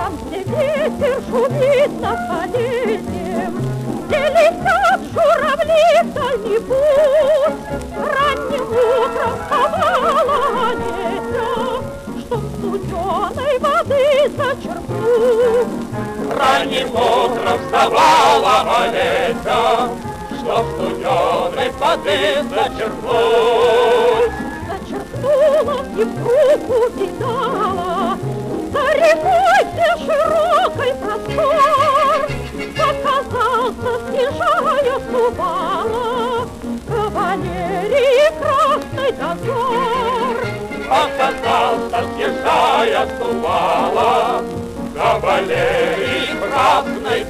Там, где ветер шумит над полесьем, где летят журавли в дальний путь, ранним утром вставала Олеся, чтоб студеной воды зачерпнуть. Ранним утром вставала Олеся, чтоб студеной воды зачерпнуть. Зачерпнула и вдруг увидала за рекой, где широкой простор показался, съезжая с Увала, кавалерии красный дозор. Показался, съезжая с Увала, кавалерии красный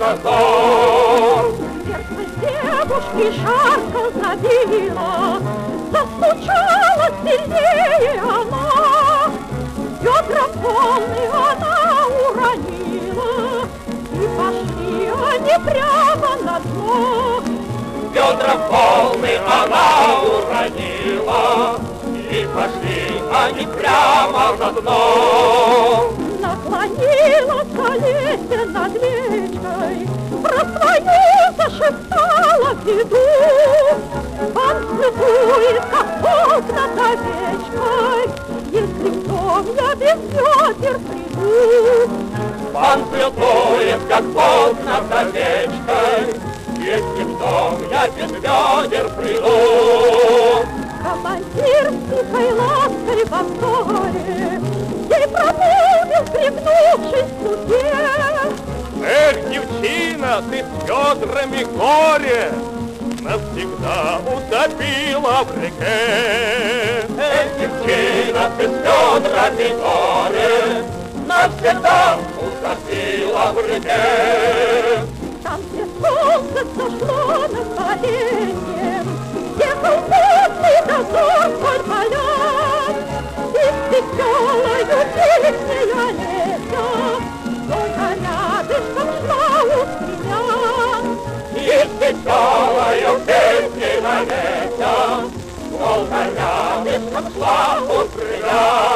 дозор. Сердце девушки жарко забило, застучала сильнее она, ведра полные она уронила, и пошли они прямо на дно. Ведра полные она уронила, и пошли они прямо на дно. Наклонилась Олеся над речкой, про свою зашептала беду. Он слепует, как волк над овечкой, если в дом я без ведер приду. Пан плетует, как волк над овечкой, если в дом я без ведер приду. Командир с тихой лаской во взоре ей промолвил, пригнувшись к слуге: Эх, девчина, ты с ведрами горе навсегда утопила в реке. Эх, девчина, ты с ведрами горе навсегда утопила в реке. Там, где солнце зашло над поленьем, ехал мутный дозор вдоль поля, и с веселою песней Олеся только рядышком шла у меня. И с веселою песней Олеся долго рядышком шла у меня.